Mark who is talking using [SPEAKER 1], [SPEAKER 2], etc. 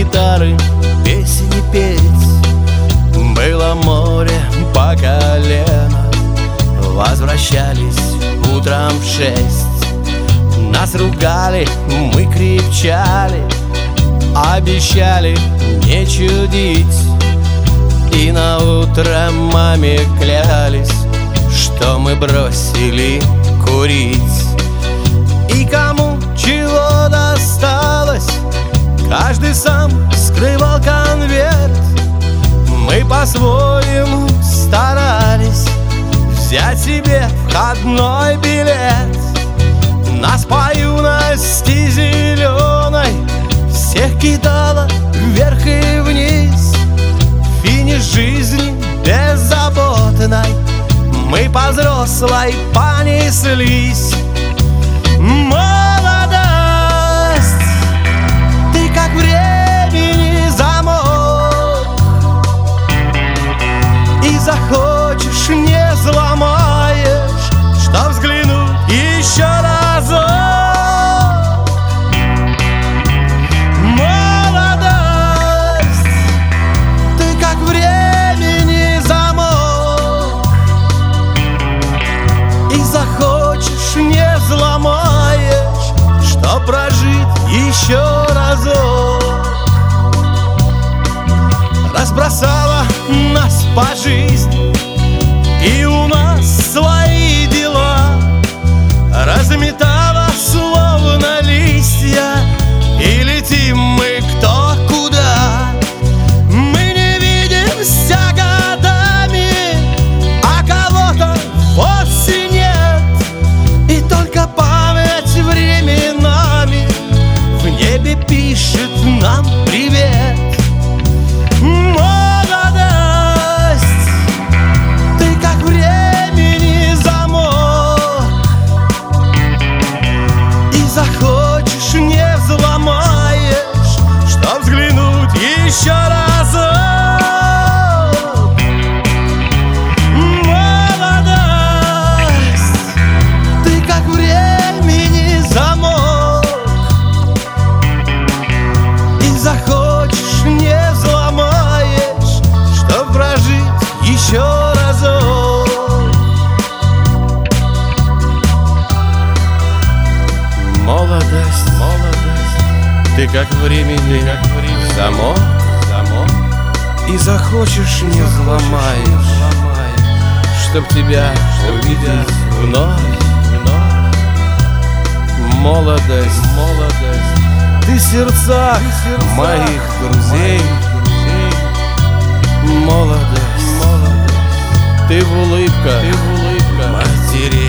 [SPEAKER 1] гитары песни петь. Было море по колено, возвращались утром в 6. Нас ругали, мы кричали, обещали не чудить. И на утро маме клялись, что мы бросили курить. И кому чего досталось, каждый сам скрывал конверт. Мы по-своему старались взять себе входной билет. Нас по юности зеленой всех кидало вверх и вниз. Финиш жизни беззаботной мы по взрослой понеслись. Молодость, ты как времени замок, и захочешь не взломаешь, что взглянуть еще разок. Молодость, ты как времени замок, и захочешь не взломаешь, что прожить еще разок. Разбросала нас по жизни, и у нас свои дела. Разметала словно листья, и летим мы кто куда. Мы не видимся годами, а кого-то вовсе нет. И только память временами в небе пишет нам привет. Молодость, ты как времени замок, и захочешь не взломаешь, что взглянуть еще разок. Молодость, ты как времени замок, и захочешь не взломаешь, что прожить еще разок. Молодость, ты как времени замок, и захочешь не взломаешь, чтоб тебя увидеть вновь. Молодость, ты в сердцах моих друзей. Молодость, ты в улыбках матерей.